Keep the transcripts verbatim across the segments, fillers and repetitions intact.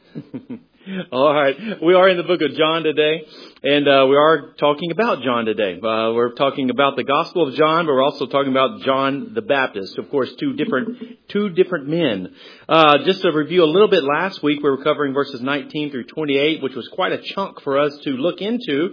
All right. We are in the book of John today, and uh, we are talking about John today. Uh, we're talking about the Gospel of John, but we're also talking about John the Baptist. Of course, two different two different men. Uh, just to review a little bit, last week we were covering verses nineteen through twenty-eight, which was quite a chunk for us to look into.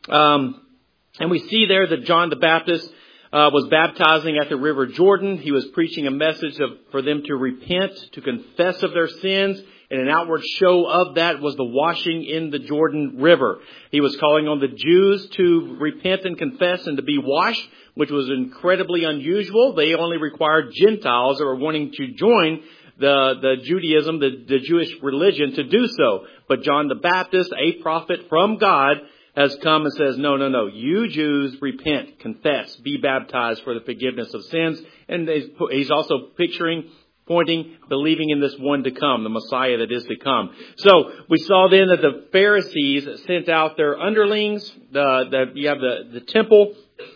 Um, and we see there that John the Baptist Uh, was baptizing at the River Jordan. He was preaching a message of, for them to repent, to confess of their sins, and an outward show of that was the washing in the Jordan River. He was calling on the Jews to repent and confess and to be washed, which was incredibly unusual. They only required Gentiles that were wanting to join the, the Judaism, the, the Jewish religion, to do so. But John the Baptist, a prophet from God, has come and says, no, no, no, you Jews repent, confess, be baptized for the forgiveness of sins. And he's also picturing, pointing, believing in this one to come, the Messiah that is to come. So we saw then that the Pharisees sent out their underlings, the, the, you have the, the temple,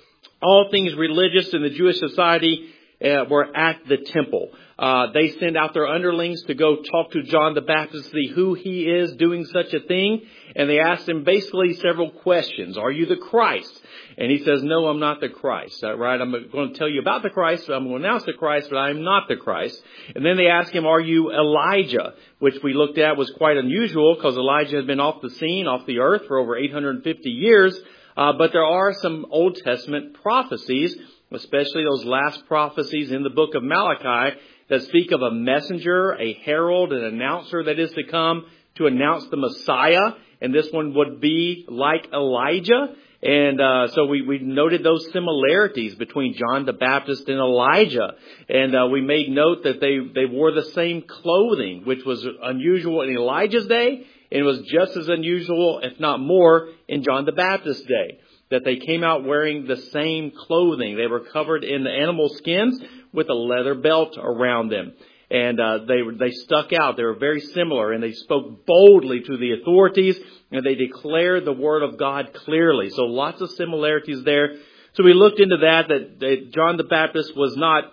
all things religious in the Jewish society uh, were at the temple. Uh, they send out their underlings to go talk to John the Baptist, see who he is doing such a thing. And they asked him basically several questions. Are you the Christ? And he says, no, I'm not the Christ. Uh, right? I'm going to tell you about the Christ. I'm going to announce the Christ, but I'm not the Christ. And then they ask him, are you Elijah? Which we looked at was quite unusual because Elijah had been off the scene, off the earth for over eight hundred fifty years. Uh, but there are some Old Testament prophecies, especially those last prophecies in the book of Malachi, that speak of a messenger, a herald, an announcer that is to come to announce the Messiah. And this one would be like Elijah. And uh, so we, we noted those similarities between John the Baptist and Elijah. And uh, we made note that they, they wore the same clothing, which was unusual in Elijah's day. And it was just as unusual, if not more, in John the Baptist's day. That they came out wearing the same clothing. They were covered in the animal skins with a leather belt around them. And uh, they they stuck out. They were very similar. And they spoke boldly to the authorities. And they declared the word of God clearly. So lots of similarities there. So we looked into that, that, that John the Baptist was not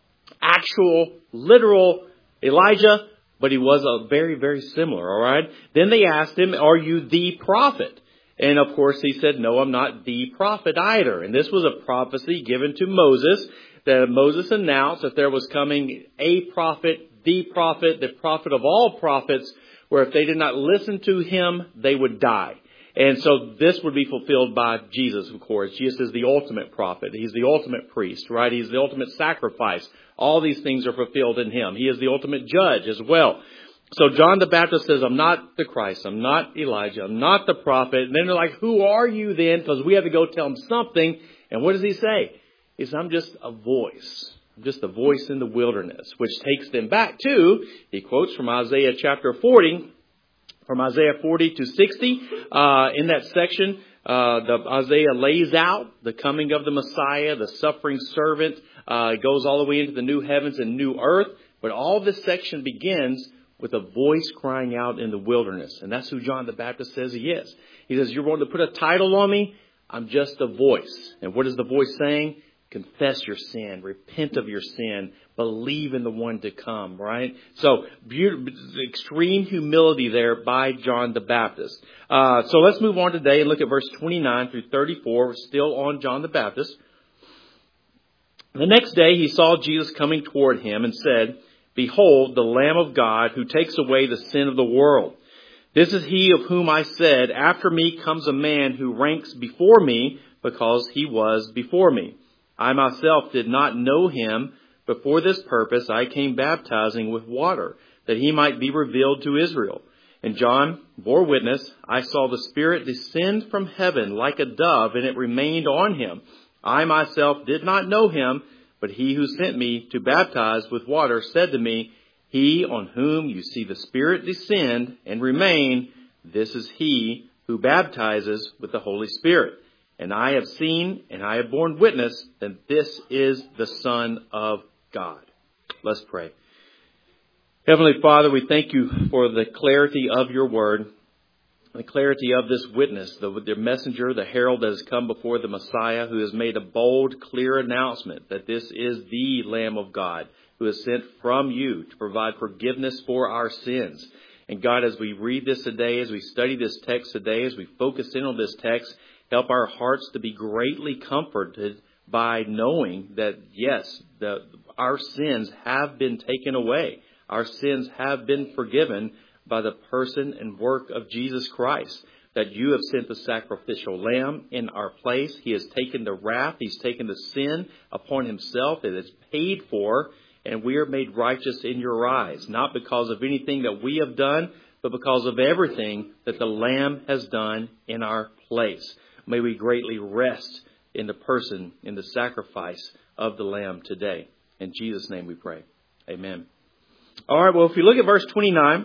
actual, literal Elijah, but he was a very, very similar. All right. Then they asked him, are you the prophet? And of course he said, no, I'm not the prophet either. And this was a prophecy given to Moses, that Moses announced that there was coming a prophet, the prophet, the prophet of all prophets, where if they did not listen to him, they would die. And so this would be fulfilled by Jesus, of course. Jesus is the ultimate prophet. He's the ultimate priest, right? He's the ultimate sacrifice. All these things are fulfilled in him. He is the ultimate judge as well. So John the Baptist says, I'm not the Christ. I'm not Elijah. I'm not the prophet. And then they're like, who are you then? Because we have to go tell him something. And what does he say? He says, I'm just a voice. I'm just a voice in the wilderness, which takes them back to, he quotes from Isaiah chapter forty, from Isaiah forty to sixty. Uh, in that section, uh, the Isaiah lays out the coming of the Messiah, the suffering servant. Uh, it goes all the way into the new heavens and new earth. But all this section begins with a voice crying out in the wilderness. And that's who John the Baptist says he is. He says, you're going to put a title on me? I'm just a voice. And what is the voice saying? Confess your sin. Repent of your sin. Believe in the one to come, right? So, beautiful, extreme humility there by John the Baptist. Uh, so let's move on today and look at verse twenty-nine through thirty-four. We're still on John the Baptist. The next day he saw Jesus coming toward him and said, behold, the Lamb of God who takes away the sin of the world. This is he of whom I said, after me comes a man who ranks before me because he was before me. I myself did not know him, but for this purpose I came baptizing with water, that he might be revealed to Israel. And John bore witness, I saw the Spirit descend from heaven like a dove, and it remained on him. I myself did not know him, but he who sent me to baptize with water said to me, he on whom you see the Spirit descend and remain, this is he who baptizes with the Holy Spirit. And I have seen and I have borne witness that this is the Son of God. Let's pray. Heavenly Father, we thank you for the clarity of your word, the clarity of this witness, the, the messenger, the herald that has come before the Messiah, who has made a bold, clear announcement that this is the Lamb of God, who is sent from you to provide forgiveness for our sins. And God, as we read this today, as we study this text today, as we focus in on this text, help our hearts to be greatly comforted by knowing that, yes, the, our sins have been taken away. Our sins have been forgiven by the person and work of Jesus Christ. That you have sent the sacrificial lamb in our place. He has taken the wrath. He's taken the sin upon himself. It is paid for. And we are made righteous in your eyes. Not because of anything that we have done, but because of everything that the Lamb has done in our place. May we greatly rest in the person, in the sacrifice of the Lamb today. In Jesus' name we pray. Amen. All right, well, if you look at verse twenty-nine,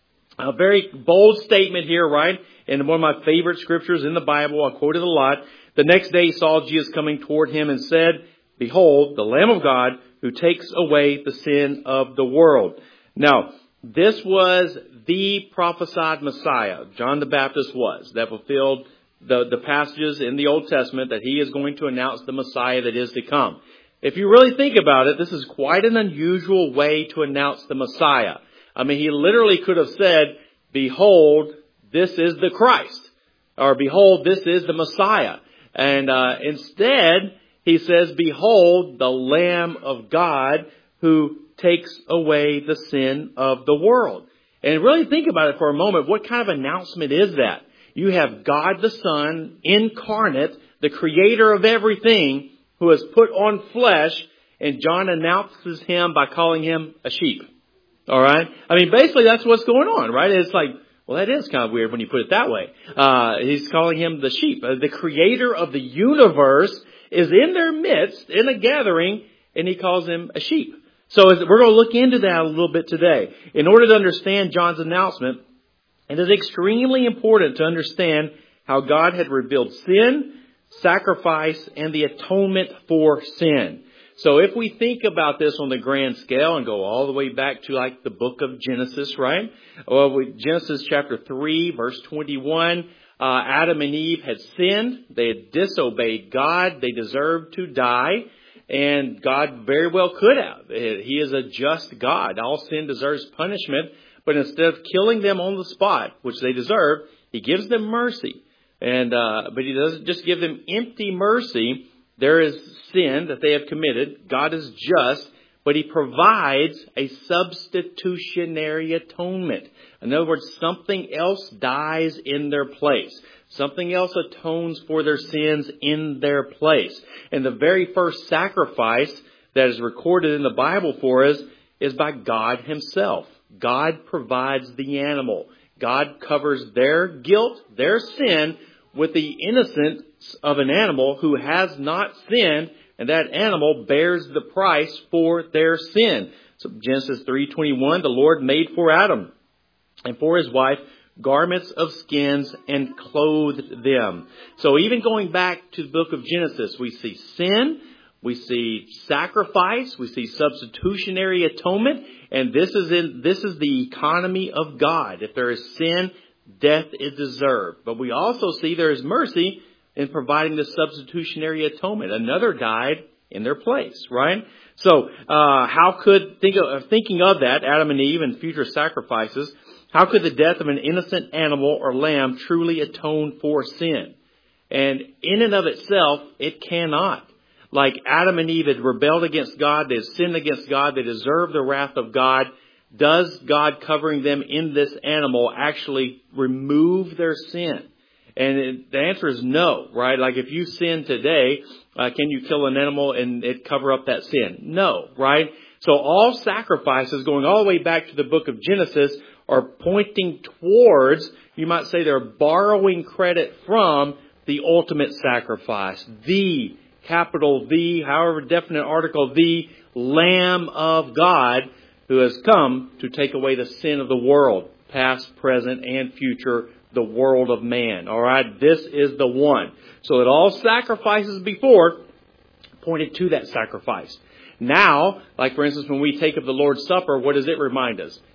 a very bold statement here, right? And one of my favorite scriptures in the Bible, I quote it a lot. The next day he saw Jesus coming toward him and said, "Behold, the Lamb of God who takes away the sin of the world." Now, this was the prophesied Messiah, John the Baptist was, that fulfilled the, the passages in the Old Testament that he is going to announce the Messiah that is to come. If you really think about it, this is quite an unusual way to announce the Messiah. I mean, he literally could have said, "Behold, this is the Christ," or "Behold, this is the Messiah." And uh, instead, he says, "Behold, the Lamb of God who takes away the sin of the world." And really think about it for a moment. What kind of announcement is that? You have God the Son, incarnate, the creator of everything, who has put on flesh, and John announces him by calling him a sheep. All right? I mean, basically that's what's going on, right? It's like, well, that is kind of weird when you put it that way. Uh, he's calling him the sheep. Uh, the creator of the universe is in their midst, in a gathering, and he calls him a sheep. So as, we're going to look into that a little bit today. In order to understand John's announcement, it is extremely important to understand how God had revealed sin, sacrifice, and the atonement for sin. So if we think about this on the grand scale and go all the way back to like the book of Genesis, right? Well, we, Genesis chapter three, verse twenty-one, uh, Adam and Eve had sinned. They had disobeyed God. They deserved to die. And God very well could have. He is a just God. All sin deserves punishment. But instead of killing them on the spot, which they deserve, he gives them mercy. And uh, but he doesn't just give them empty mercy. There is sin that they have committed. God is just, but he provides a substitutionary atonement. In other words, something else dies in their place. Something else atones for their sins in their place. And the very first sacrifice that is recorded in the Bible for us is by God himself. God provides the animal. God covers their guilt, their sin, with the innocence of an animal who has not sinned, and that animal bears the price for their sin. So Genesis three twenty-one, the Lord made for Adam and for his wife garments of skins and clothed them. So even going back to the book of Genesis, we see sin, we see sacrifice, we see substitutionary atonement, and this is in this is the economy of God. If there is sin, death is deserved. But we also see there is mercy in providing the substitutionary atonement. Another died in their place, right? So, uh, how could, think of, thinking of that, Adam and Eve and future sacrifices, how could the death of an innocent animal or lamb truly atone for sin? And in and of itself, it cannot. Like Adam and Eve had rebelled against God, they had sinned against God, they deserve the wrath of God. Does God covering them in this animal actually remove their sin? And it, the answer is no, right? Like if you sin today, uh, can you kill an animal and it cover up that sin? No, right? So all sacrifices going all the way back to the book of Genesis are pointing towards, you might say they're borrowing credit from the ultimate sacrifice, the capital The, however definite article, the Lamb of God, who has come to take away the sin of the world, past, present, and future, the world of man. All right, this is the one. So that all sacrifices before pointed to that sacrifice. Now, like for instance, when we take up the Lord's Supper, what does it remind us?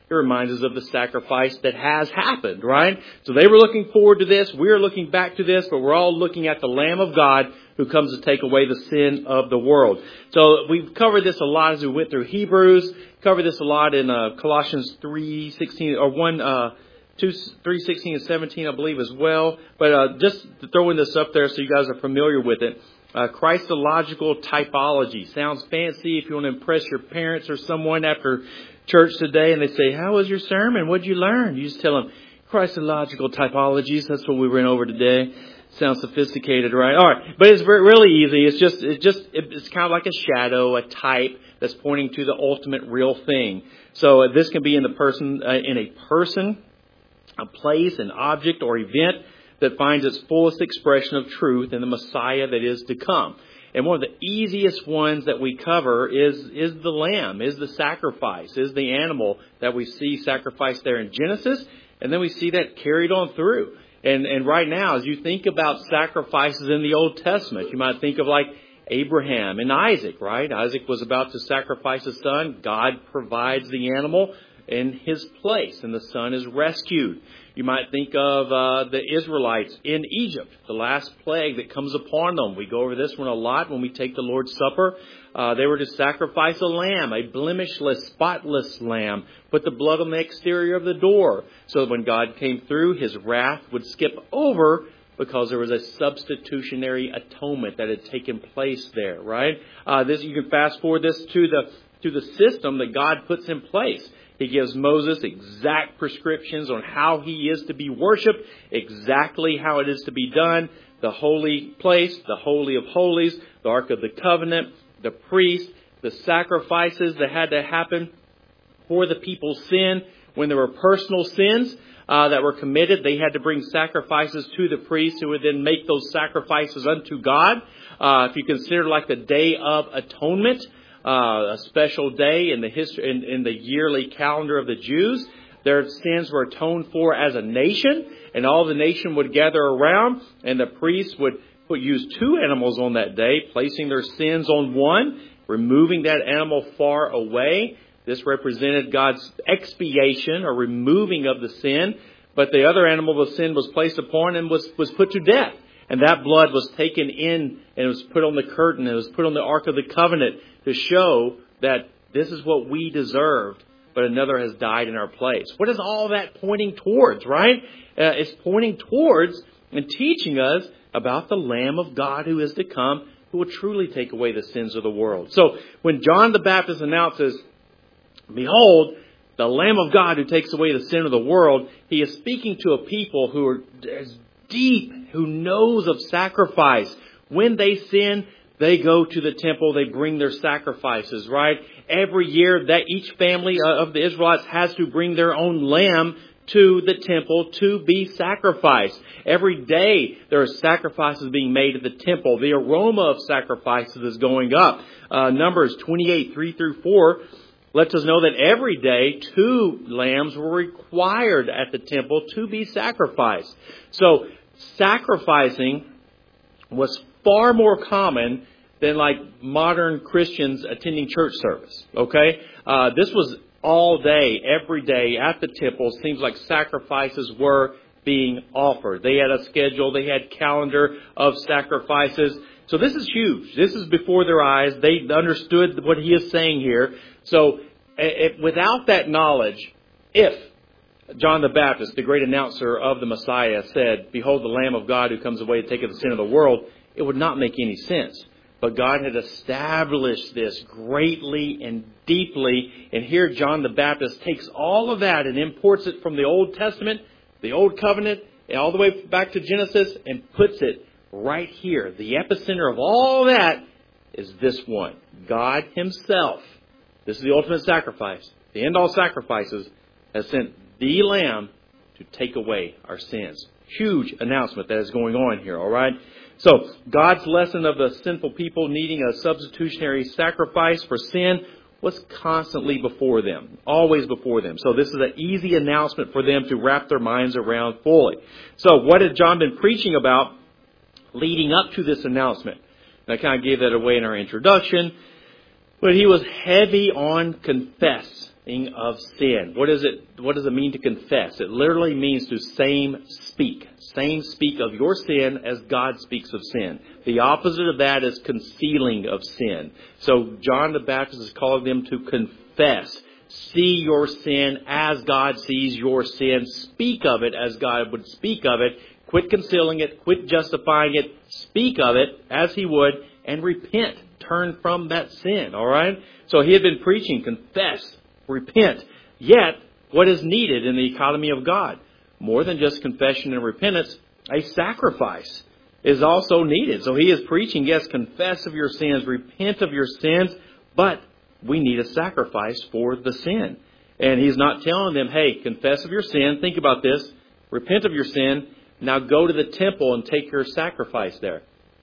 it reminds us of the sacrifice that has happened, right? So they were looking forward to this. We're looking back to this, but we're all looking at the Lamb of God who comes to take away the sin of the world. So we've covered this a lot as we went through Hebrews, covered this a lot in uh, Colossians three sixteen or one, uh, two, three sixteen and seventeen, I believe, as well. But uh, just throwing this up there so you guys are familiar with it. Uh, Christological typology. Sounds fancy if you want to impress your parents or someone after church today and they say, how was your sermon? What did you learn? You just tell them, Christological typologies. That's what we went over today. Sounds sophisticated, right? All right. But it's very, really easy. It's just, it's just, it's kind of like a shadow, a type that's pointing to the ultimate real thing. So uh, this can be in the person, uh, in a person, a place, an object or event that finds its fullest expression of truth in the Messiah that is to come. And one of the easiest ones that we cover is, is the lamb, is the sacrifice, is the animal that we see sacrificed there in Genesis. And then we see that carried on through. And, and right now, as you think about sacrifices in the Old Testament, you might think of like Abraham and Isaac, right? Isaac was about to sacrifice his son. God provides the animal in his place, and the son is rescued. You might think of uh, the Israelites in Egypt, the last plague that comes upon them. We go over this one a lot when we take the Lord's Supper. Uh, they were to sacrifice a lamb, a blemishless, spotless lamb, put the blood on the exterior of the door, so that when God came through, his wrath would skip over because there was a substitutionary atonement that had taken place there, right? Uh, this you can fast forward this to the to the system that God puts in place. He gives Moses exact prescriptions on how he is to be worshipped, exactly how it is to be done, the holy place, the Holy of Holies, the Ark of the Covenant, the priest, the sacrifices that had to happen for the people's sin. When there were personal sins uh, that were committed, they had to bring sacrifices to the priest who would then make those sacrifices unto God. Uh, if you consider like the Day of Atonement, Uh, a special day in the history, in, in the yearly calendar of the Jews. Their sins were atoned for as a nation, and all the nation would gather around, and the priests would put, use two animals on that day, placing their sins on one, removing that animal far away. This represented God's expiation or removing of the sin, but the other animal of sin was placed upon and was, was put to death. And that blood was taken in and it was put on the curtain. It was put on the Ark of the Covenant to show that this is what we deserved, but another has died in our place. What is all that pointing towards, right? Uh, it's pointing towards and teaching us about the Lamb of God who is to come, who will truly take away the sins of the world. So when John the Baptist announces, behold, the Lamb of God who takes away the sin of the world, he is speaking to a people who are deep, who knows of sacrifice. When they sin, they go to the temple, they bring their sacrifices, right? Every year that each family of the Israelites has to bring their own lamb to the temple to be sacrificed. Every day there are sacrifices being made at the temple. The aroma of sacrifices is going up. Uh, Numbers twenty-eight, three through four lets us know that every day two lambs were required at the temple to be sacrificed. So sacrificing was far more common than like modern Christians attending church service. Okay, uh, this was all day, every day at the temple. It seems like sacrifices were being offered. They had a schedule, they had calendar of sacrifices. So this is huge. This is before their eyes. They understood what he is saying here. So if, without that knowledge, if John the Baptist, the great announcer of the Messiah, said, behold the Lamb of God who comes away to take away the sin of the world, it would not make any sense. But God had established this greatly and deeply. And here John the Baptist takes all of that and imports it from the Old Testament, the Old Covenant, and all the way back to Genesis, and puts it right here. The epicenter of all that is this one. God himself. This is the ultimate sacrifice. The end all sacrifices has sent the Lamb to take away our sins. Huge announcement that is going on here, all right? So, God's lesson of the sinful people needing a substitutionary sacrifice for sin was constantly before them, always before them. So this is an easy announcement for them to wrap their minds around fully. So what had John been preaching about leading up to this announcement? And I kind of gave that away in our introduction. But he was heavy on confess. of sin. What is it? What does it mean to confess? It literally means to same speak. Same speak of your sin as God speaks of sin. The opposite of that is concealing of sin. So John the Baptist is calling them to confess. See your sin as God sees your sin. Speak of it as God would speak of it. Quit concealing it. Quit justifying it. Speak of it as He would, and repent. Turn from that sin. All right? So He had been preaching, confess, repent. Yet, what is needed in the economy of God? More than just confession and repentance, a sacrifice is also needed. So He is preaching, yes, confess of your sins, repent of your sins, but we need a sacrifice for the sin. And He's not telling them, hey, confess of your sin, think about this, repent of your sin, now go to the temple and take your sacrifice there.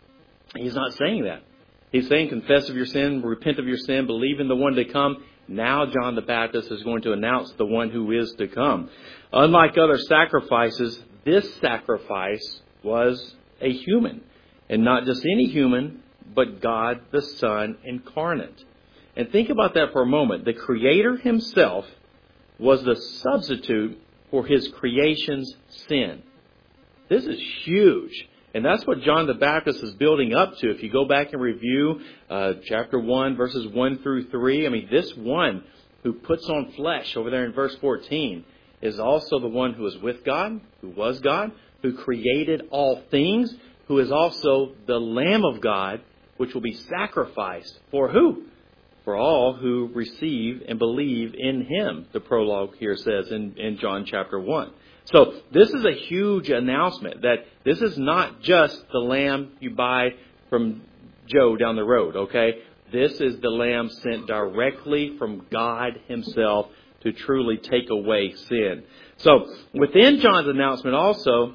He's not saying that. He's saying confess of your sin, repent of your sin, believe in the one to come. Now John the Baptist is going to announce the one who is to come. Unlike other sacrifices, this sacrifice was a human. And not just any human, but God the Son incarnate. And think about that for a moment. The Creator Himself was the substitute for His creation's sin. This is huge. And that's what John the Baptist is building up to. If you go back and review uh, chapter one, verses one through three, I mean, this one who puts on flesh over there in verse fourteen is also the one who is with God, who was God, who created all things, who is also the Lamb of God, which will be sacrificed for who? For all who receive and believe in Him, the prologue here says in, in John chapter one. So this is a huge announcement that this is not just the lamb you buy from Joe down the road, okay? This is the lamb sent directly from God Himself to truly take away sin. So within John's announcement also,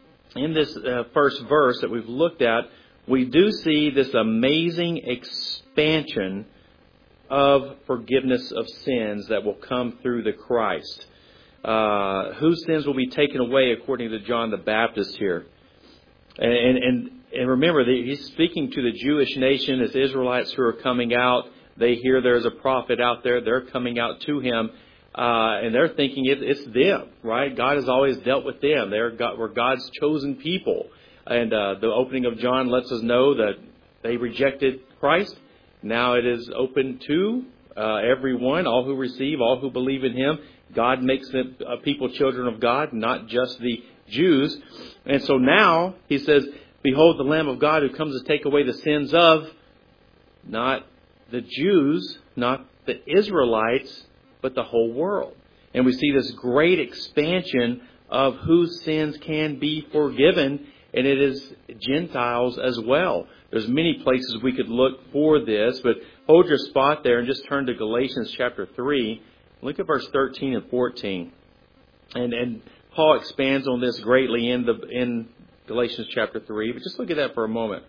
in this uh, first verse that we've looked at, we do see this amazing expansion of forgiveness of sins that will come through the Christ. Uh, whose sins will be taken away according to John the Baptist here. And, and, and remember, he's speaking to the Jewish nation as Israelites who are coming out. They hear there's a prophet out there. They're coming out to him. Uh, and they're thinking it, it's them, right? God has always dealt with them. They're God, we're God's chosen people. And uh, the opening of John lets us know that they rejected Christ. Now it is open to uh, everyone, all who receive, all who believe in Him. God makes them a people children of God, not just the Jews. And so now He says, behold the Lamb of God who comes to take away the sins of not the Jews, not the Israelites, but the whole world. And we see this great expansion of whose sins can be forgiven, and it is Gentiles as well. There's many places we could look for this, but hold your spot there and just turn to Galatians chapter three. Look at verse thirteen and fourteen. And and Paul expands on this greatly in the in Galatians chapter three. But just look at that for a moment.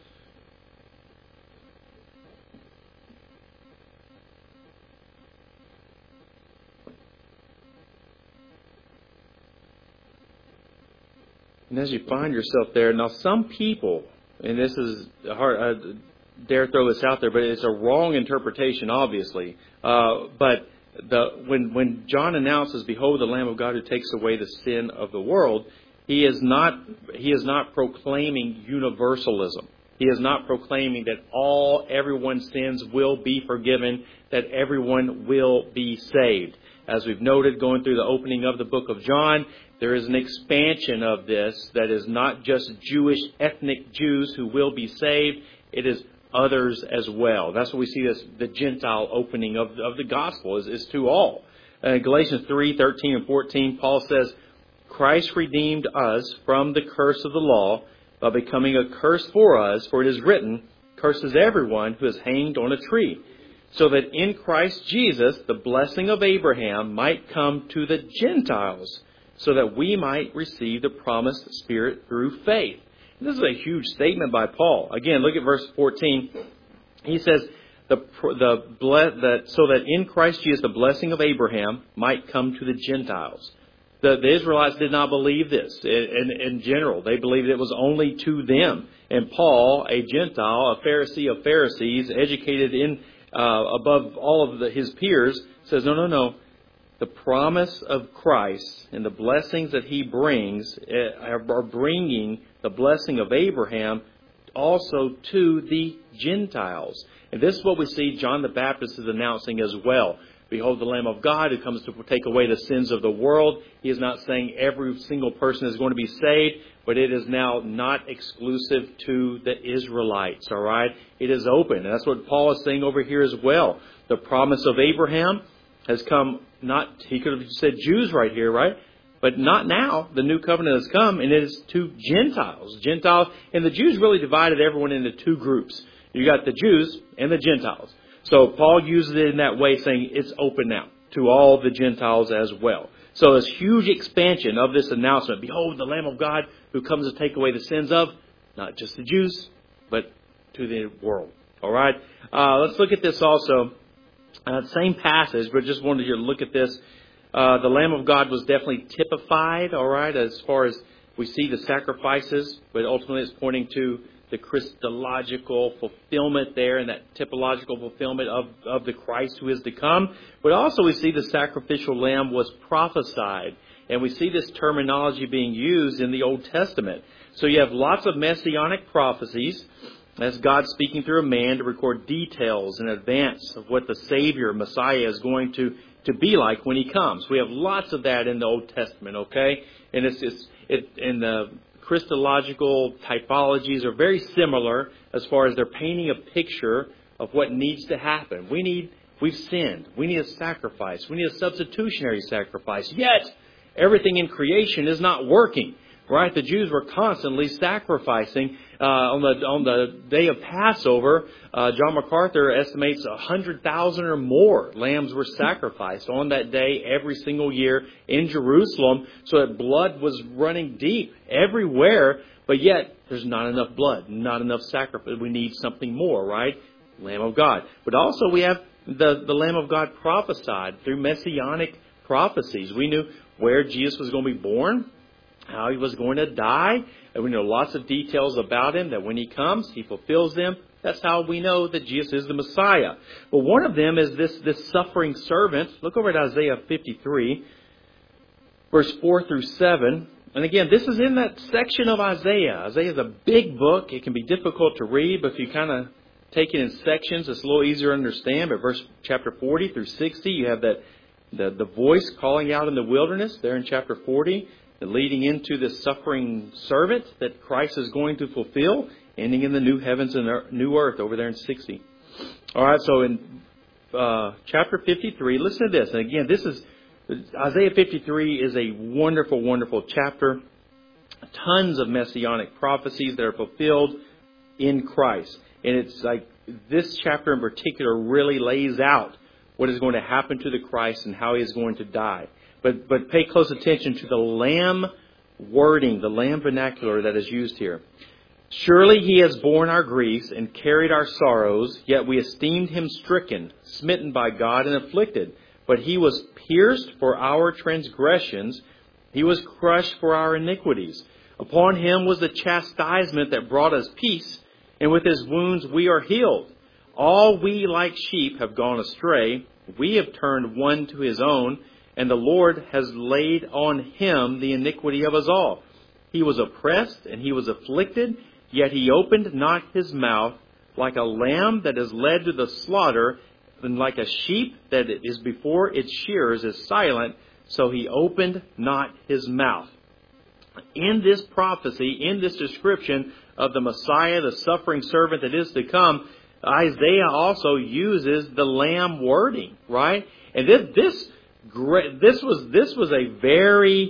And as you find yourself there, now some people, and this is hard, I dare throw this out there, but it's a wrong interpretation, obviously. Uh, but The, when, when John announces, behold the Lamb of God who takes away the sin of the world, he is not, he is not proclaiming universalism. He is not proclaiming that all, everyone's sins will be forgiven, that everyone will be saved. As we've noted, going through the opening of the book of John, there is an expansion of this that is not just Jewish, ethnic Jews who will be saved. It is others as well. That's what we see as the Gentile opening of, of the gospel is, is to all. Uh, Galatians three, thirteen and fourteen, Paul says, Christ redeemed us from the curse of the law by becoming a curse for us, for it is written, curses everyone who is hanged on a tree, so that in Christ Jesus the blessing of Abraham might come to the Gentiles, so that we might receive the promised Spirit through faith. This is a huge statement by Paul. Again, look at verse fourteen. He says, the, the, that, so that in Christ Jesus the blessing of Abraham might come to the Gentiles. The, the Israelites did not believe this in, in general. They believed it was only to them. And Paul, a Gentile, a Pharisee of Pharisees, educated in uh, above all of the, his peers, says, no, no, no. The promise of Christ and the blessings that he brings are bringing the blessing of Abraham also to the Gentiles. And this is what we see John the Baptist is announcing as well. Behold the Lamb of God who comes to take away the sins of the world. He is not saying every single person is going to be saved, but it is now not exclusive to the Israelites, all right? It is open. And that's what Paul is saying over here as well. The promise of Abraham has come, not, he could have said Jews right here, right? But not now. The new covenant has come, and it is to Gentiles. Gentiles, and the Jews really divided everyone into two groups. You got the Jews and the Gentiles. So Paul uses it in that way, saying it's open now to all the Gentiles as well. So this huge expansion of this announcement. Behold, the Lamb of God who comes to take away the sins of not just the Jews, but to the world. All right. Uh, let's look at this also. Uh, same passage, but just wanted you to look at this. Uh, the Lamb of God was definitely typified, all right, as far as we see the sacrifices, but ultimately it's pointing to the Christological fulfillment there and that typological fulfillment of, of the Christ who is to come. But also we see the sacrificial lamb was prophesied. And we see this terminology being used in the Old Testament. So you have lots of messianic prophecies. That's God speaking through a man to record details in advance of what the Savior, Messiah, is going to, to be like when he comes. We have lots of that in the Old Testament, okay? And it's, it's it in the Christological typologies are very similar as far as they're painting a picture of what needs to happen. We need, we've sinned. We need a sacrifice. We need a substitutionary sacrifice. Yet, everything in creation is not working. Right? The Jews were constantly sacrificing. Uh, on the on the day of Passover, uh, John MacArthur estimates one hundred thousand or more lambs were sacrificed on that day every single year in Jerusalem. So that blood was running deep everywhere. But yet, there's not enough blood, not enough sacrifice. We need something more, right? Lamb of God. But also we have the, the Lamb of God prophesied through messianic prophecies. We knew where Jesus was going to be born, how he was going to die. And we know lots of details about him, that when he comes, he fulfills them. That's how we know that Jesus is the Messiah. But one of them is this, this suffering servant. Look over at Isaiah fifty-three, verse four through seven. And again, this is in that section of Isaiah. Isaiah is a big book. It can be difficult to read, but if you kind of take it in sections, it's a little easier to understand. But verse chapter forty through sixty, you have that the, the voice calling out in the wilderness there in chapter forty. Leading into the suffering servant that Christ is going to fulfill, ending in the new heavens and new earth over there in sixty. All right, so in uh, chapter fifty-three, listen to this. And again, this is Isaiah fifty-three is a wonderful, wonderful chapter. Tons of messianic prophecies that are fulfilled in Christ. And it's like this chapter in particular really lays out what is going to happen to the Christ and how he is going to die. But but pay close attention to the lamb wording, the lamb vernacular that is used here. Surely he has borne our griefs and carried our sorrows, yet we esteemed him stricken, smitten by God and afflicted. But he was pierced for our transgressions, he was crushed for our iniquities. Upon him was the chastisement that brought us peace, and with his wounds we are healed. All we like sheep have gone astray, we have turned one to his own, and the Lord has laid on him the iniquity of us all. He was oppressed and he was afflicted, yet he opened not his mouth. Like a lamb that is led to the slaughter, and like a sheep that is before its shearers is silent, so he opened not his mouth. In this prophecy, in this description of the Messiah, the suffering servant that is to come, Isaiah also uses the lamb wording, right? And this, this Great. This was this was a very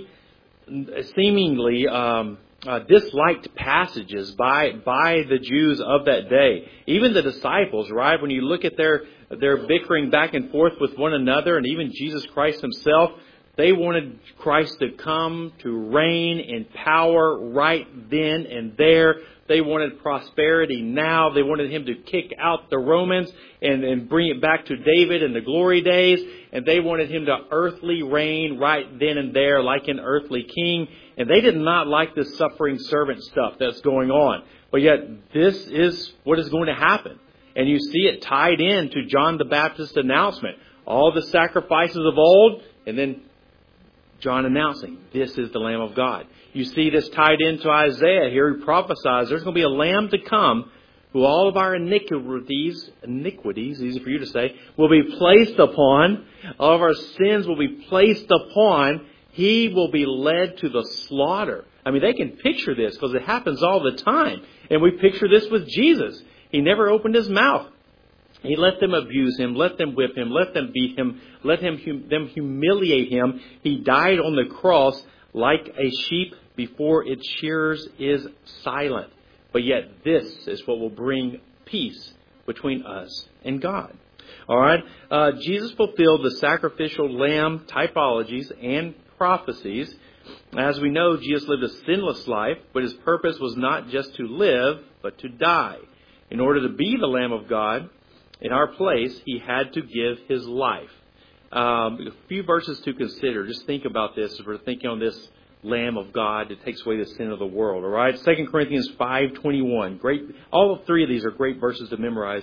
seemingly um, uh, disliked passages by by the Jews of that day. Even the disciples, right? When you look at their their bickering back and forth with one another, and even Jesus Christ himself, they wanted Christ to come to reign in power right then and there. They wanted prosperity now. They wanted him to kick out the Romans and, and bring it back to David and the glory days. And they wanted him to earthly reign right then and there like an earthly king. And they did not like this suffering servant stuff that's going on. But yet this is what is going to happen. And you see it tied in to John the Baptist's announcement. All the sacrifices of old, and then John announcing, this is the Lamb of God. You see this tied into Isaiah. Here he prophesies there's going to be a Lamb to come who all of our iniquities, iniquities, easy for you to say, will be placed upon. All of our sins will be placed upon. He will be led to the slaughter. I mean, they can picture this because it happens all the time. And we picture this with Jesus. He never opened his mouth. He let them abuse him, let them whip him, let them beat him, let him hum- them humiliate him. He died on the cross like a sheep before its shearers is silent. But yet this is what will bring peace between us and God. All right. Uh, Jesus fulfilled the sacrificial lamb typologies and prophecies. As we know, Jesus lived a sinless life, but his purpose was not just to live, but to die. In order to be the Lamb of God, in our place, he had to give his life. Um, a few verses to consider. Just think about this as we're thinking on this Lamb of God that takes away the sin of the world. All right, Second Corinthians five twenty-one. Great. All three of these are great verses to memorize.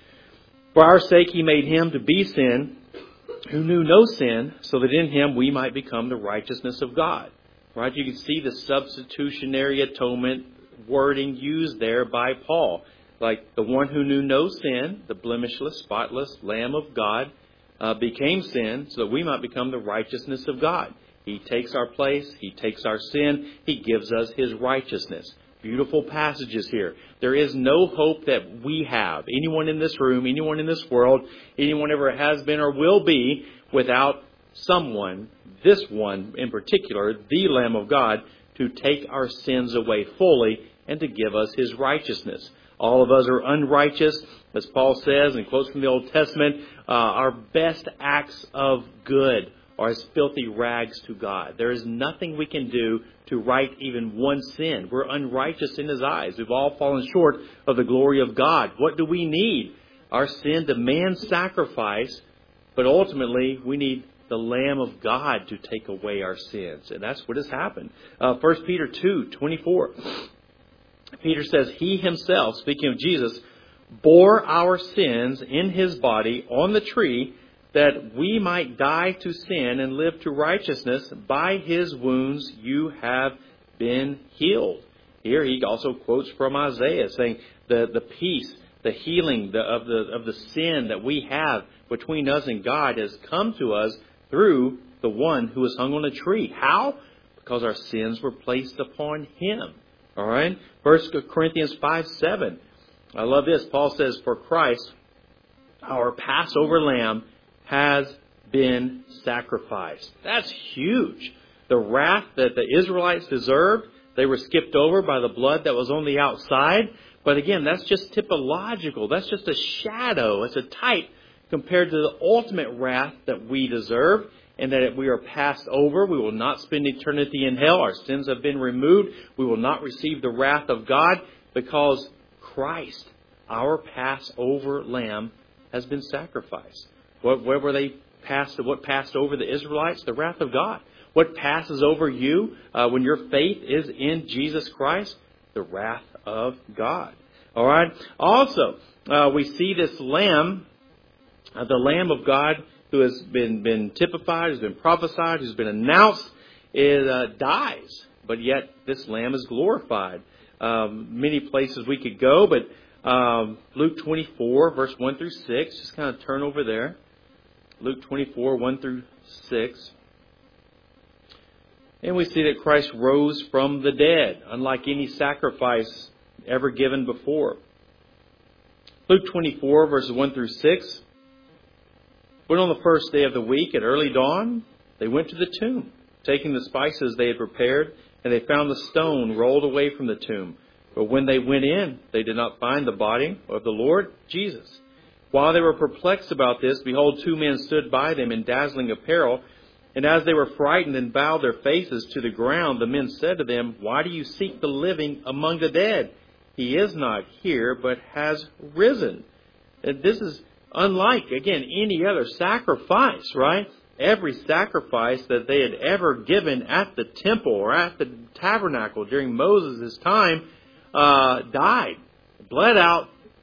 For our sake, he made him to be sin, who knew no sin, so that in him we might become the righteousness of God. Right? You can see the substitutionary atonement wording used there by Paul. Like the one who knew no sin, the blemishless, spotless Lamb of God, uh, became sin so that we might become the righteousness of God. He takes our place. He takes our sin. He gives us his righteousness. Beautiful passages here. There is no hope that we have, anyone in this room, anyone in this world, anyone ever has been or will be, without someone, this one in particular, the Lamb of God, to take our sins away fully and to give us his righteousness. All of us are unrighteous, as Paul says and quotes from the Old Testament. Uh, our best acts of good are as filthy rags to God. There is nothing we can do to right even one sin. We're unrighteous in his eyes. We've all fallen short of the glory of God. What do we need? Our sin demands sacrifice, but ultimately we need the Lamb of God to take away our sins. And that's what has happened. Uh, First Peter two twenty-four. Peter says, he himself, speaking of Jesus, bore our sins in his body on the tree, that we might die to sin and live to righteousness. By his wounds you have been healed. Here he also quotes from Isaiah, saying the, the peace, the healing the, of the of the sin that we have between us and God has come to us through the one who was hung on a tree. How? Because our sins were placed upon him. All right? First Corinthians five seven. I love this. Paul says, for Christ, our Passover lamb, has been sacrificed. That's huge. The wrath that the Israelites deserved, they were skipped over by the blood that was on the outside. But again, that's just typological. That's just a shadow. It's a type compared to the ultimate wrath that we deserve, and that we are passed over. We will not spend eternity in hell. Our sins have been removed. We will not receive the wrath of God because Christ, our Passover lamb, has been sacrificed. What, what were they passed? What passed over the Israelites? The wrath of God. What passes over you uh, when your faith is in Jesus Christ? The wrath of God. All right. Also, uh, we see this lamb, uh, the Lamb of God, who has been, been typified, has been prophesied, who's been announced, it uh, dies. But yet this lamb is glorified. Um, many places we could go, but um, Luke twenty-four, verse one through six, just kind of turn over there. Luke twenty-four, one through six. And we see that Christ rose from the dead, unlike any sacrifice ever given before. Luke twenty-four, verses one through six. But on the first day of the week, at early dawn, they went to the tomb, taking the spices they had prepared, and they found the stone rolled away from the tomb. But when they went in, they did not find the body of the Lord Jesus. While they were perplexed about this, behold, two men stood by them in dazzling apparel. And as they were frightened and bowed their faces to the ground, the men said to them, why do you seek the living among the dead? He is not here, but has risen. And this is unlike, again, any other sacrifice, right? Every sacrifice that they had ever given at the temple or at the tabernacle during Moses' time uh, died, bled out,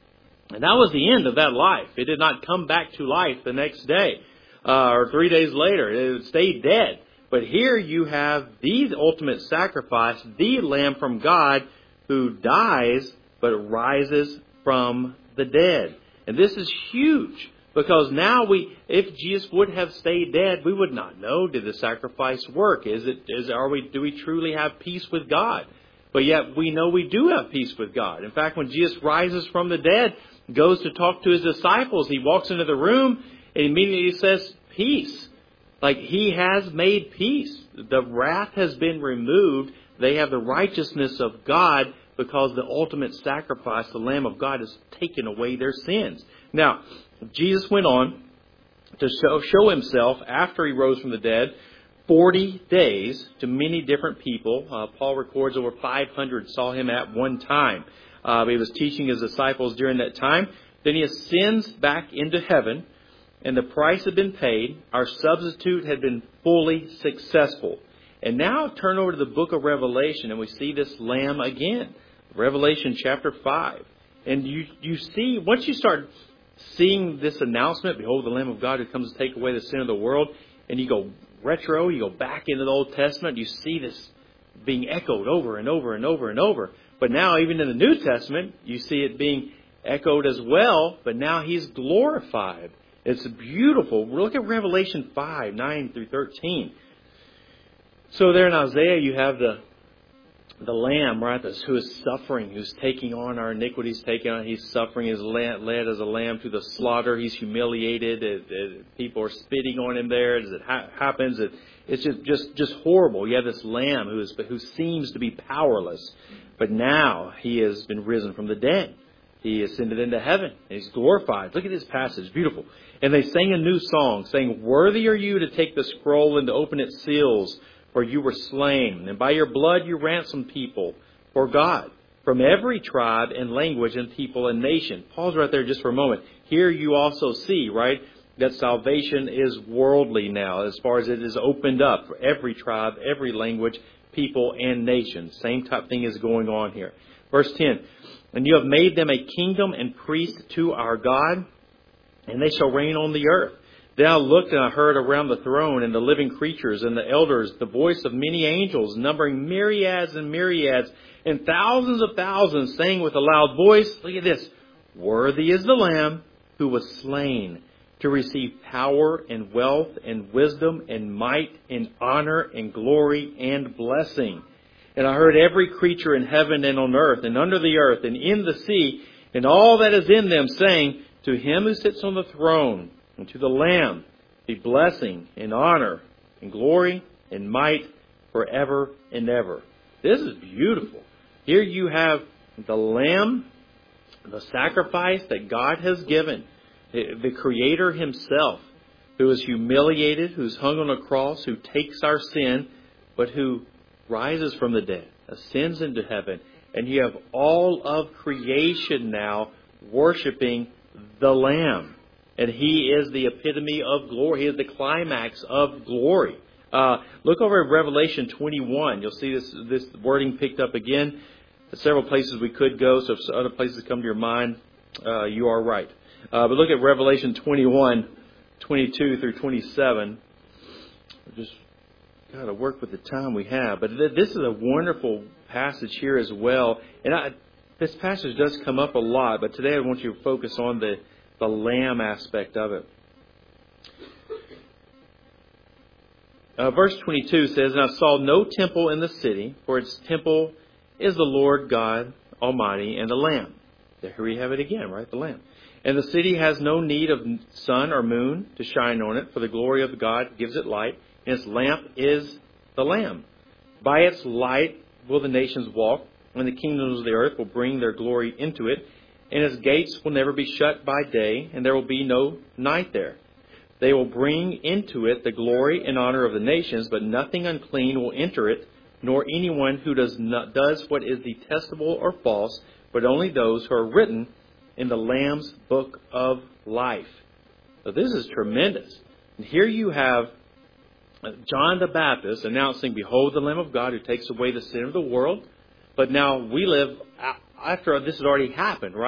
And that was the end of that life. It did not come back to life the next day uh, or three days later. It stayed dead. But here you have the ultimate sacrifice, the Lamb from God who dies but rises from the dead. And this is huge because now we, if Jesus would have stayed dead, we would not know. Did the sacrifice work? Is it? Is are we? Do we truly have peace with God? But yet we know we do have peace with God. In fact, when Jesus rises from the dead, goes to talk to his disciples, he walks into the room and immediately says, "Peace." Like he has made peace. The wrath has been removed. They have the righteousness of God because the ultimate sacrifice, the Lamb of God, has taken away their sins. Now, Jesus went on to show, show himself after he rose from the dead forty days to many different people. Uh, Paul records over five hundred saw him at one time. Uh, he was teaching his disciples during that time. Then he ascends back into heaven. And the price had been paid. Our substitute had been fully successful. And now turn over to the book of Revelation and we see this Lamb again. Revelation chapter five. And you, you see, once you start seeing this announcement, behold the Lamb of God who comes to take away the sin of the world, and you go retro, you go back into the Old Testament, you see this being echoed over and over and over and over. But now even in the New Testament, you see it being echoed as well, but now he's glorified. It's beautiful. Look at Revelation five, nine through thirteen. So there in Isaiah you have the the Lamb, right, that's, who is suffering, who's taking on our iniquities, taking on, he's suffering, is led as a lamb to the slaughter. He's humiliated. It, it, people are spitting on him there as it ha- happens. It, it's just, just just horrible. You have this Lamb who is who seems to be powerless, but now he has been risen from the dead. He ascended into heaven, and he's glorified. Look at this passage. Beautiful. And they sang a new song, saying, "Worthy are you to take the scroll and to open its seals, for you were slain. And by your blood you ransomed people for God, from every tribe and language and people and nation." Pause right there just for a moment. Here you also see, right, that salvation is worldly now, as far as it is opened up for every tribe, every language, people, and nation. Same type thing is going on here. Verse ten. "And you have made them a kingdom and priests to our God, and they shall reign on the earth. Then I looked and I heard around the throne and the living creatures and the elders the voice of many angels, numbering myriads and myriads and thousands of thousands, saying with a loud voice," look at this, "Worthy is the Lamb who was slain to receive power and wealth and wisdom and might and honor and glory and blessing. And I heard every creature in heaven and on earth and under the earth and in the sea and all that is in them, saying, To him who sits on the throne and to the Lamb be blessing and honor and glory and might forever and ever." This is beautiful. Here you have the Lamb, the sacrifice that God has given, the Creator himself, who is humiliated, who's hung on a cross, who takes our sin, but who rises from the dead, ascends into heaven, and you have all of creation now worshiping the Lamb. And he is the epitome of glory. He is the climax of glory. Uh, look over at Revelation twenty-one. You'll see this, this wording picked up again. There's several places we could go, so if other places come to your mind, uh, you are right. Uh, but look at Revelation twenty-one, twenty-two through twenty-seven. Just got to work with the time we have. But this is a wonderful passage here as well. And I, this passage does come up a lot, but today I want you to focus on the, the Lamb aspect of it. Uh, verse twenty-two says, "And I saw no temple in the city, for its temple is the Lord God Almighty and the Lamb." There we have it again, right? The Lamb. "And the city has no need of sun or moon to shine on it, for the glory of God gives it light, and its lamp is the Lamb. By its light will the nations walk, and the kingdoms of the earth will bring their glory into it, and its gates will never be shut by day, and there will be no night there. They will bring into it the glory and honor of the nations, but nothing unclean will enter it, nor anyone who does not does what is detestable or false, but only those who are written in the Lamb's book of life." So this is tremendous. And here you have John the Baptist announcing, "Behold the Lamb of God who takes away the sin of the world." But now we live after this has already happened, right?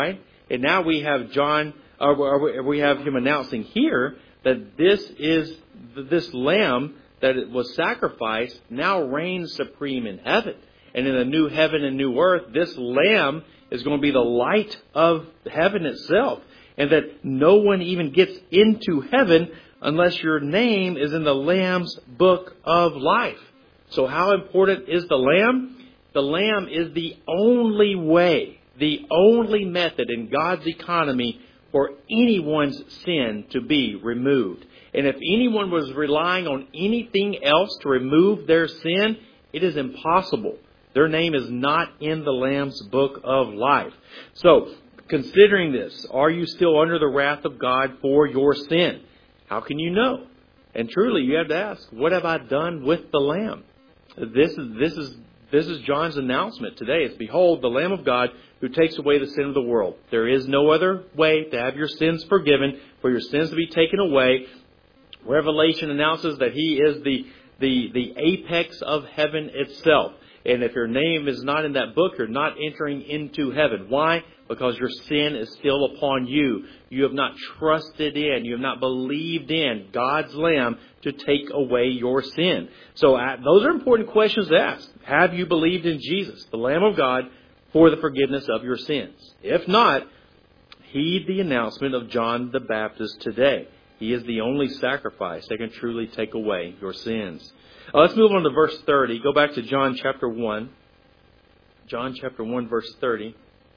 And now we have John, or we have him announcing here that this is, this lamb that was sacrificed now reigns supreme in heaven. And in a new heaven and new earth, this lamb is going to be the light of heaven itself. And that no one even gets into heaven unless your name is in the Lamb's book of life. So how important is the Lamb? The Lamb is the only way, the only method in God's economy for anyone's sin to be removed. And if anyone was relying on anything else to remove their sin, it is impossible. Their name is not in the Lamb's book of life. So, considering this, are you still under the wrath of God for your sin? How can you know? And truly, you have to ask, what have I done with the Lamb? This is this is this is John's announcement today. It's, behold, the Lamb of God who takes away the sin of the world. There is no other way to have your sins forgiven, for your sins to be taken away. Revelation announces that He is the the the apex of heaven itself. And if your name is not in that book, you're not entering into heaven. Why? Because your sin is still upon you. You have not trusted in, you have not believed in God's Lamb to take away your sin. So uh, those are important questions to ask. Have you believed in Jesus, the Lamb of God, for the forgiveness of your sins? If not, heed the announcement of John the Baptist today. He is the only sacrifice that can truly take away your sins. Uh, let's move on to verse thirty. Go back to John chapter one. John chapter one, verse thirty.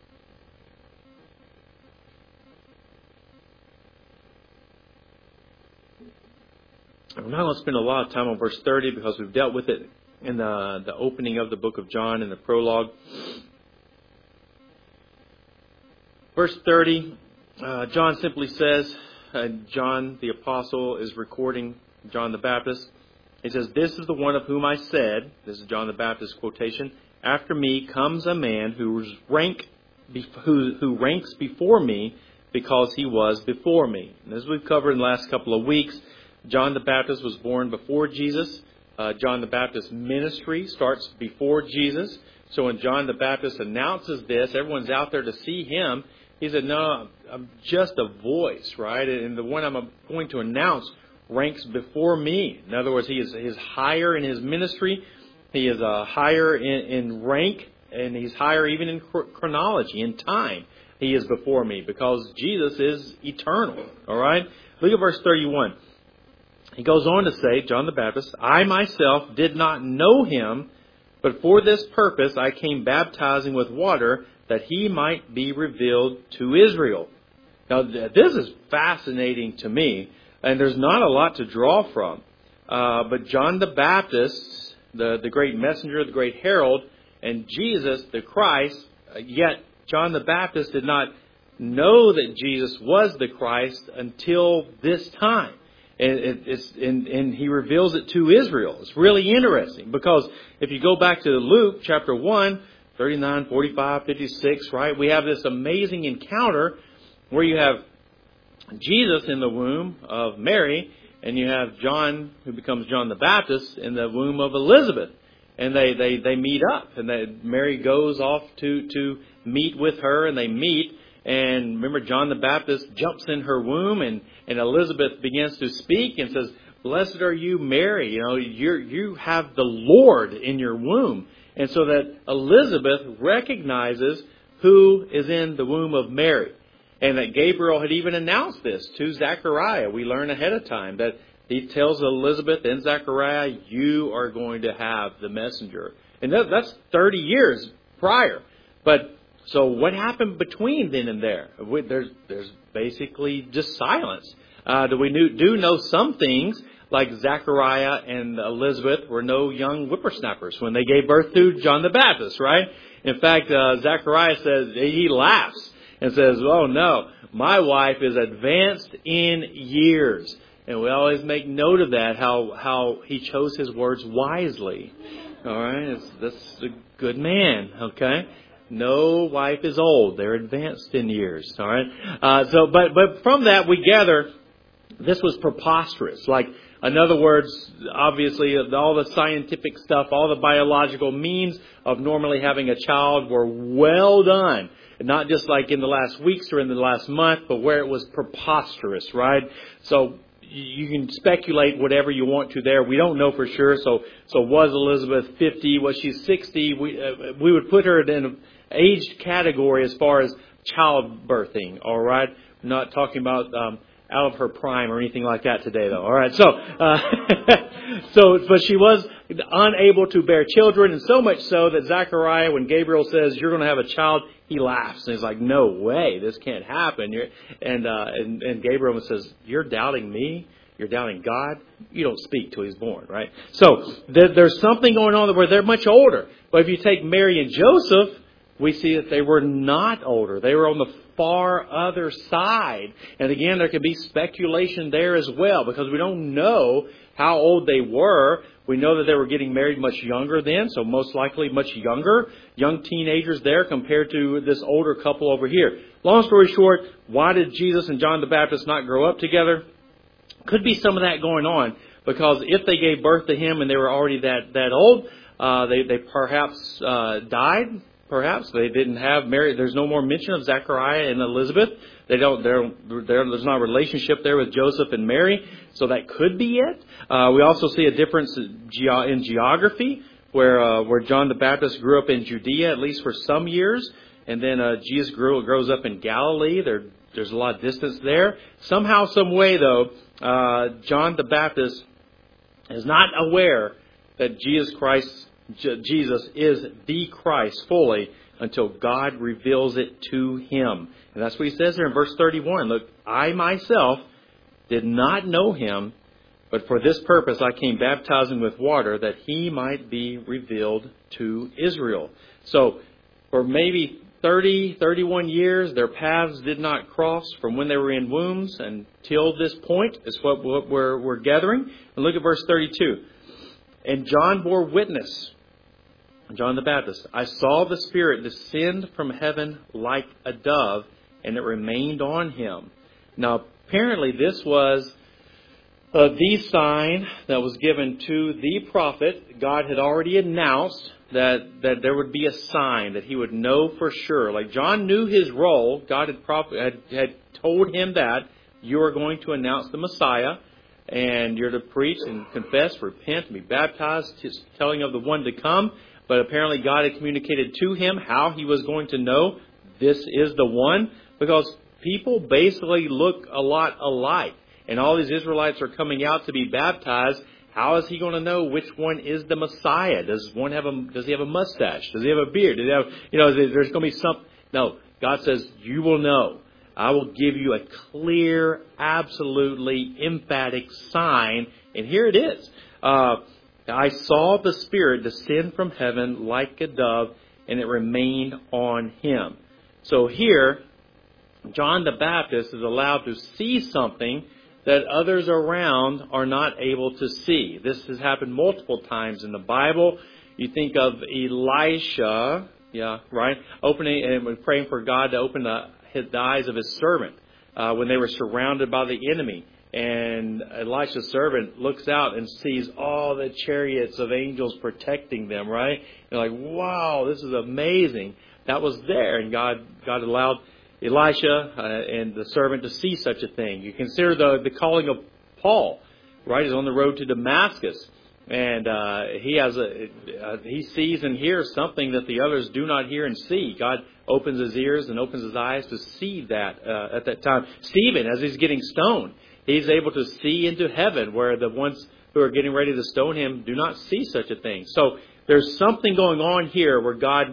I'm not going to spend a lot of time on verse thirty because we've dealt with it in the, the opening of the book of John in the prologue. Verse thirty, uh, John simply says, uh, John the Apostle is recording John the Baptist. He says, this is the one of whom I said, this is John the Baptist quotation, after me comes a man who, rank, who, who ranks before me because he was before me. And as we've covered in the last couple of weeks, John the Baptist was born before Jesus. Uh, John the Baptist's ministry starts before Jesus. So when John the Baptist announces this, everyone's out there to see him. He said, no, I'm just a voice, right? And the one I'm going to announce ranks before me. In other words, he is, he is higher in his ministry. He is uh, higher in, in rank, and he's higher even in chronology, in time. He is before me because Jesus is eternal. All right? Look at verse thirty-one. He goes on to say, John the Baptist, I myself did not know him, but for this purpose I came baptizing with water that he might be revealed to Israel. Now, this is fascinating to me. And there's not a lot to draw from. Uh, but John the Baptist, the, the great messenger, the great herald, and Jesus, the Christ, uh, yet John the Baptist did not know that Jesus was the Christ until this time. And, it, it's, and, and he reveals it to Israel. It's really interesting because if you go back to Luke chapter one, thirty-nine, forty-five, fifty-six, right, we have this amazing encounter where you have Jesus in the womb of Mary, and you have John, who becomes John the Baptist, in the womb of Elizabeth. And they, they, they meet up, and they, Mary goes off to, to meet with her, and they meet. And remember, John the Baptist jumps in her womb, and, and Elizabeth begins to speak and says, blessed are you, Mary. You know, you you have the Lord in your womb. And so that Elizabeth recognizes who is in the womb of Mary. And that Gabriel had even announced this to Zechariah. We learn ahead of time that he tells Elizabeth and Zechariah, you are going to have the messenger. And that, that's thirty years prior. But so what happened between then and there? We, there's, there's basically just silence. Uh, do we do, do know some things, like Zechariah and Elizabeth were no young whippersnappers when they gave birth to John the Baptist, right? In fact, uh, Zechariah says, he laughs. And says, oh no, my wife is advanced in years. And we always make note of that, how how he chose his words wisely. All right, it's, that's a good man, okay? No wife is old. They're advanced in years, all right? Uh, so, but, but from that we gather this was preposterous. Like, in other words, obviously, all the scientific stuff, all the biological means of normally having a child were well done. not just like in the last weeks or in the last month, but where it was preposterous, right? So you can speculate whatever you want to there. We don't know for sure. So, so was Elizabeth fifty? Was she sixty? We uh, we would put her in an aged category as far as childbirthing. All right, we're not talking about um, out of her prime or anything like that today, though. All right, so uh, so but she was unable to bear children, and so much so that Zechariah, when Gabriel says you're going to have a child, he laughs and he's like, "No way, this can't happen." You're, and, uh, and and Gabriel says, "You're doubting me? You're doubting God? You don't speak till he's born, right?" So there, there's something going on where they're much older. But if you take Mary and Joseph, we see that they were not older. They were on the far other side. And again, there can be speculation there as well, because we don't know how old they were. We know that they were getting married much younger then, so most likely much younger, young teenagers there compared to this older couple over here. Long story short, why did Jesus and John the Baptist not grow up together? Could be some of that going on, because if they gave birth to him and they were already that, that old, uh, they, they perhaps uh, died. Perhaps they didn't have Mary. There's no more mention of Zechariah and Elizabeth. They don't. They're, they're, there's not a relationship there with Joseph and Mary, so that could be it. Uh, we also see a difference in, ge- in geography, where uh, where John the Baptist grew up in Judea, at least for some years, and then uh, Jesus grew grows up in Galilee. There, there's a lot of distance there. Somehow, some way, though, uh, John the Baptist is not aware that Jesus Christ. Jesus is the Christ fully until God reveals it to him. And that's what he says there in verse thirty-one. Look, I myself did not know him, but for this purpose I came baptizing with water, that he might be revealed to Israel. So for maybe thirty, thirty-one years, their paths did not cross from when they were in wombs until this point, is what we're, we're gathering. And look at verse thirty-two. And John bore witness, John the Baptist, I saw the Spirit descend from heaven like a dove, and it remained on him. Now, apparently this was uh, the sign that was given to the prophet. God had already announced that, that there would be a sign that he would know for sure. Like John knew his role. God had, prop- had, had told him that you are going to announce the Messiah, and you're to preach and confess, repent, and be baptized, telling of the one to come. But apparently God had communicated to him how he was going to know this is the one, because people basically look a lot alike. And all these Israelites are coming out to be baptized. How is he going to know which one is the Messiah? Does one have a, does he have a mustache? Does he have a beard? Does he have, you know, there's going to be some, no, God says, you will know. I will give you a clear, absolutely emphatic sign. And here it is. Uh, I saw the Spirit descend from heaven like a dove, and it remained on him. So here, John the Baptist is allowed to see something that others around are not able to see. This has happened multiple times in the Bible. You think of Elisha, yeah, right? Opening and praying for God to open the, the eyes of his servant uh, when they were surrounded by the enemy. And Elisha's servant looks out and sees all the chariots of angels protecting them, right? They're like, wow, this is amazing. That was there. And God God allowed Elisha uh, and the servant to see such a thing. You consider the, the calling of Paul, right? He's on the road to Damascus. And uh, he has a uh, he sees and hears something that the others do not hear and see. God opens his ears and opens his eyes to see that uh, at that time. Stephen, as he's getting stoned, he's able to see into heaven, where the ones who are getting ready to stone him do not see such a thing. So there's something going on here where God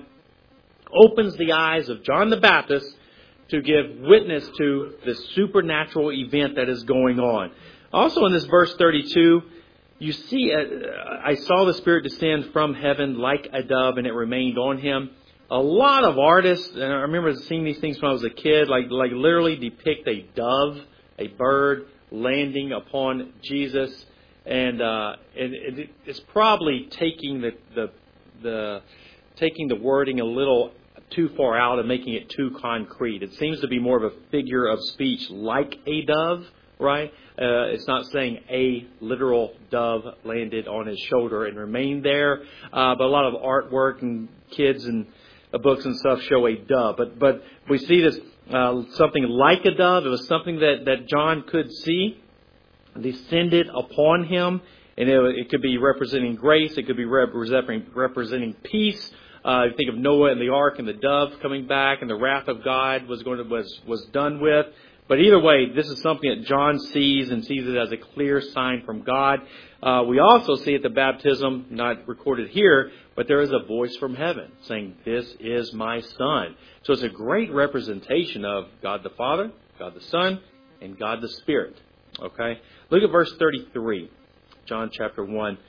opens the eyes of John the Baptist to give witness to the supernatural event that is going on. Also in this verse thirty-two, you see, uh, I saw the Spirit descend from heaven like a dove, and it remained on him. A lot of artists, and I remember seeing these things when I was a kid, like like literally depict a dove, a bird, landing upon Jesus, and uh, and it, it's probably taking the, the the taking the wording a little too far out and making it too concrete. It seems to be more of a figure of speech, like a dove, right? Uh, it's not saying a literal dove landed on his shoulder and remained there, uh, but a lot of artwork and kids and uh, books and stuff show a dove, but but we see this uh, something like a dove. It was something that, that John could see descended upon him, and it, it could be representing grace. It could be representing representing peace. Uh, think of Noah and the ark and the dove coming back, and the wrath of God was going to was was done with. But either way, this is something that John sees and sees it as a clear sign from God. Uh, we also see at the baptism, not recorded here, but there is a voice from heaven saying, "This is my Son." So it's a great representation of God the Father, God the Son, and God the Spirit. Okay? Look at verse thirty-three, John chapter one.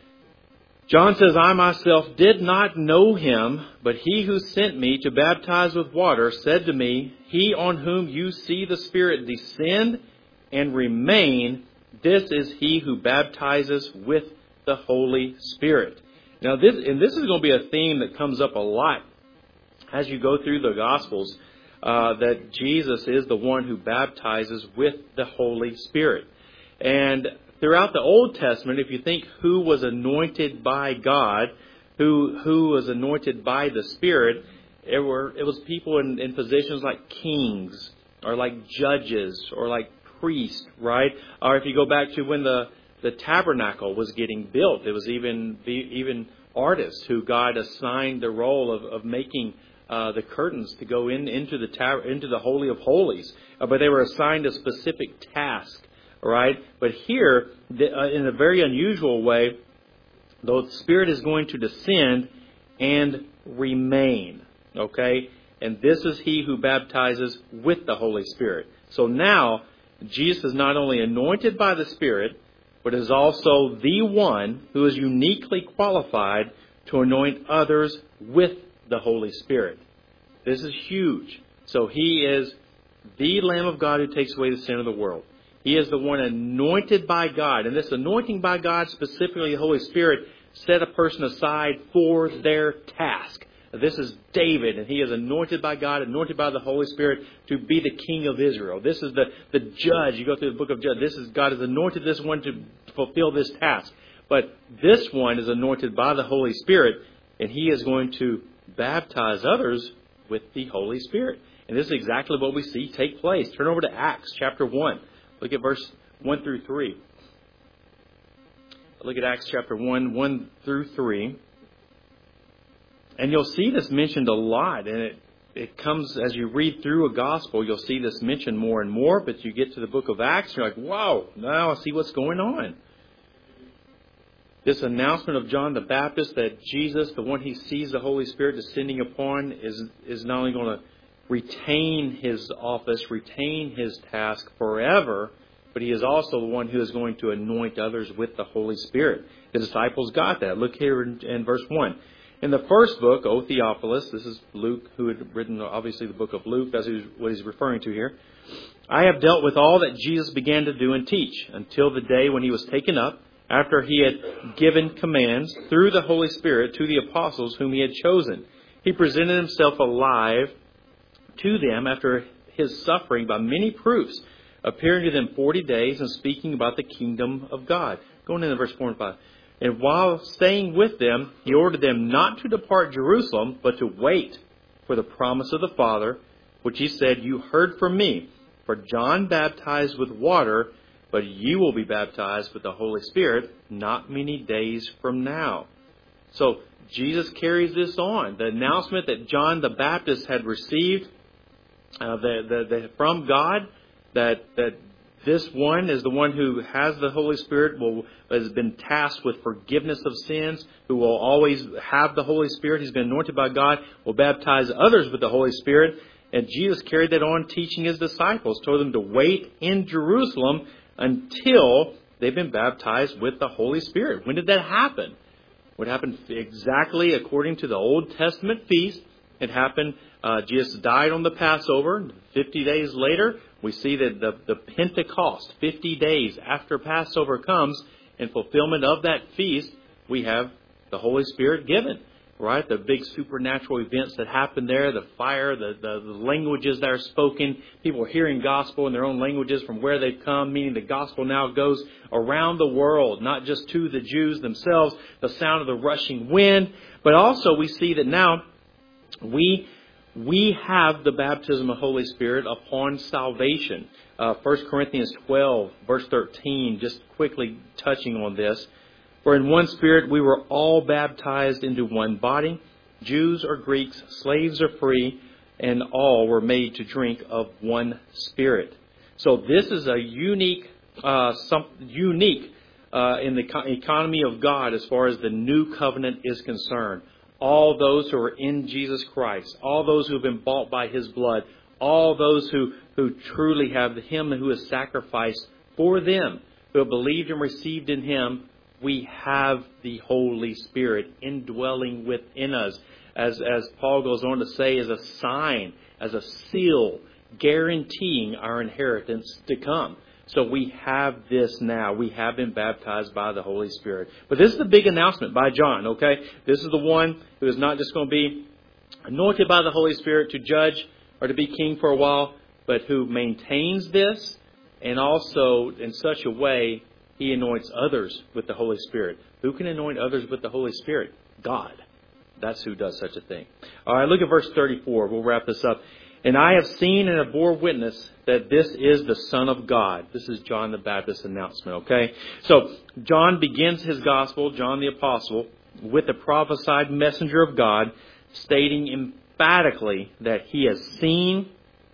John says, "I myself did not know him, but he who sent me to baptize with water said to me, He on whom you see the Spirit descend and remain, this is he who baptizes with the Holy Spirit." Now, this and this is going to be a theme that comes up a lot as you go through the Gospels, uh, that Jesus is the one who baptizes with the Holy Spirit. And throughout the Old Testament, if you think who was anointed by God, who who was anointed by the Spirit, it were it was people in, in positions like kings or like judges or like priests, right? Or if you go back to when the, the tabernacle was getting built, it was even even artists who God assigned the role of, of making uh, the curtains to go in into the tab- into the Holy of Holies, uh, but they were assigned a specific task. Right? But here, in a very unusual way, the Spirit is going to descend and remain. Okay? And this is he who baptizes with the Holy Spirit. So now, Jesus is not only anointed by the Spirit, but is also the one who is uniquely qualified to anoint others with the Holy Spirit. This is huge. So he is the Lamb of God who takes away the sin of the world. He is the one anointed by God. And this anointing by God, specifically the Holy Spirit, set a person aside for their task. This is David, and he is anointed by God, anointed by the Holy Spirit to be the king of Israel. This is the, the judge. You go through the book of Judges. This is God has anointed this one to fulfill this task. But this one is anointed by the Holy Spirit, and he is going to baptize others with the Holy Spirit. And this is exactly what we see take place. Turn over to Acts chapter one. Look at verse one through three. Look at Acts chapter one, one through three. And you'll see this mentioned a lot. And it, it comes, as you read through a gospel, you'll see this mentioned more and more. But you get to the book of Acts, you're like, wow, now I see what's going on. This announcement of John the Baptist that Jesus, the one he sees the Holy Spirit descending upon, is, is not only going to retain his office, retain his task forever, but he is also the one who is going to anoint others with the Holy Spirit. The disciples got that. Look here in, in verse one. In the first book, O Theophilus, this is Luke, who had written, obviously, the book of Luke. That's what he's referring to here. I have dealt with all that Jesus began to do and teach until the day when he was taken up, after he had given commands through the Holy Spirit to the apostles whom he had chosen. He presented himself alive to them after his suffering by many proofs, appearing to them forty days and speaking about the kingdom of God. Going into verse four and five. And while staying with them, he ordered them not to depart Jerusalem, but to wait for the promise of the Father, which he said, You heard from me. For John baptized with water, but you will be baptized with the Holy Spirit not many days from now. So Jesus carries this on. The announcement that John the Baptist had received Uh, the, the, the, from God, that that this one is the one who has the Holy Spirit, will has been tasked with forgiveness of sins, who will always have the Holy Spirit. He's been anointed by God, will baptize others with the Holy Spirit. And Jesus carried that on, teaching his disciples, told them to wait in Jerusalem until they've been baptized with the Holy Spirit. When did that happen? What happened exactly according to the Old Testament feast. It happened, uh, Jesus died on the Passover. fifty days later, we see that the, the Pentecost, fifty days after Passover comes, in fulfillment of that feast, we have the Holy Spirit given. Right? The big supernatural events that happen there, the fire, the, the, the languages that are spoken, people hearing gospel in their own languages from where they've come, meaning the gospel now goes around the world, not just to the Jews themselves, the sound of the rushing wind, but also we see that now We we have the baptism of the Holy Spirit upon salvation. Uh, First Corinthians twelve, verse thirteen, just quickly touching on this. For in one Spirit we were all baptized into one body, Jews or Greeks, slaves or free, and all were made to drink of one Spirit. So this is a unique, uh, some, unique uh, in the co- economy of God as far as the new covenant is concerned. All those who are in Jesus Christ, all those who have been bought by His blood, all those who, who truly have Him who has sacrificed for them, who have believed and received in Him, we have the Holy Spirit indwelling within us. As, as Paul goes on to say, as a sign, as a seal, guaranteeing our inheritance to come. So we have this now. We have been baptized by the Holy Spirit. But this is the big announcement by John, okay? This is the one who is not just going to be anointed by the Holy Spirit to judge or to be king for a while, but who maintains this, and also in such a way He anoints others with the Holy Spirit. Who can anoint others with the Holy Spirit? God. That's who does such a thing. All right, look at verse thirty-four. We'll wrap this up. And I have seen and have bore witness that this is the Son of God. This is John the Baptist's announcement, okay? So John begins his gospel, John the Apostle, with the prophesied messenger of God, stating emphatically that he has seen,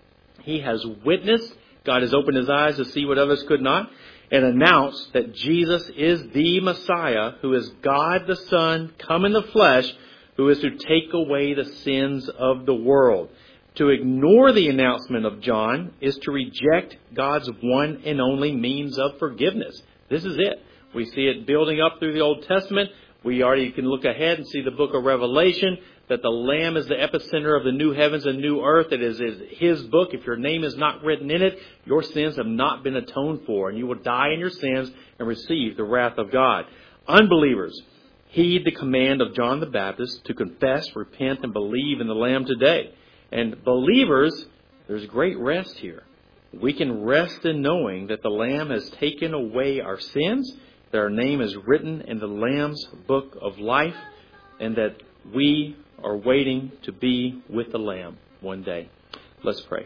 he has witnessed, God has opened his eyes to see what others could not, and announced that Jesus is the Messiah, who is God the Son, come in the flesh, who is to take away the sins of the world. To ignore the announcement of John is to reject God's one and only means of forgiveness. This is it. We see it building up through the Old Testament. We already can look ahead and see the book of Revelation, that the Lamb is the epicenter of the new heavens and new earth. It is, is His book. If your name is not written in it, your sins have not been atoned for, and you will die in your sins and receive the wrath of God. Unbelievers, heed the command of John the Baptist to confess, repent, and believe in the Lamb today. And believers, there's great rest here. We can rest in knowing that the Lamb has taken away our sins, that our name is written in the Lamb's book of life, and that we are waiting to be with the Lamb one day. Let's pray.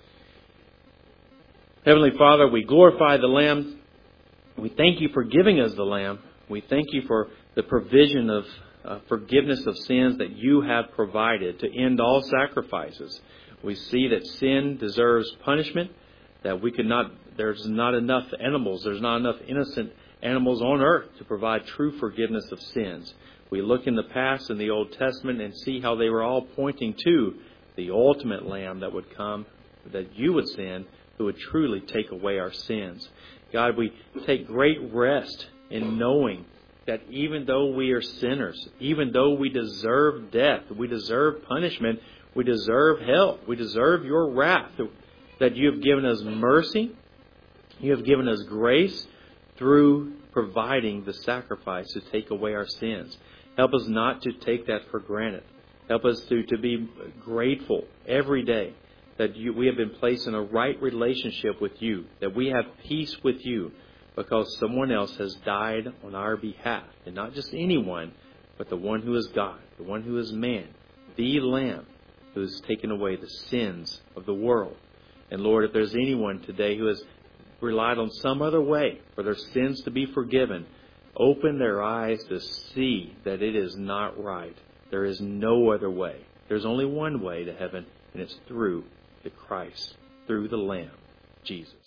Heavenly Father, we glorify the Lamb. We thank You for giving us the Lamb. We thank You for the provision of uh, forgiveness of sins that You have provided to end all sacrifices. We see that sin deserves punishment, that we could not, there's not enough animals, there's not enough innocent animals on earth to provide true forgiveness of sins. We look in the past in the Old Testament and see how they were all pointing to the ultimate Lamb that would come, that You would send, who would truly take away our sins. God, we take great rest in knowing that even though we are sinners, even though we deserve death, we deserve punishment, we deserve hell, we deserve Your wrath, that You have given us mercy, You have given us grace through providing the sacrifice to take away our sins. Help us not to take that for granted. Help us to, to be grateful every day that you, we have been placed in a right relationship with You, that we have peace with You, because someone else has died on our behalf. And not just anyone, but the one who is God, the one who is man, the Lamb who has taken away the sins of the world. And Lord, if there's anyone today who has relied on some other way for their sins to be forgiven, open their eyes to see that it is not right. There is no other way. There's only one way to heaven, and it's through the Christ, through the Lamb, Jesus.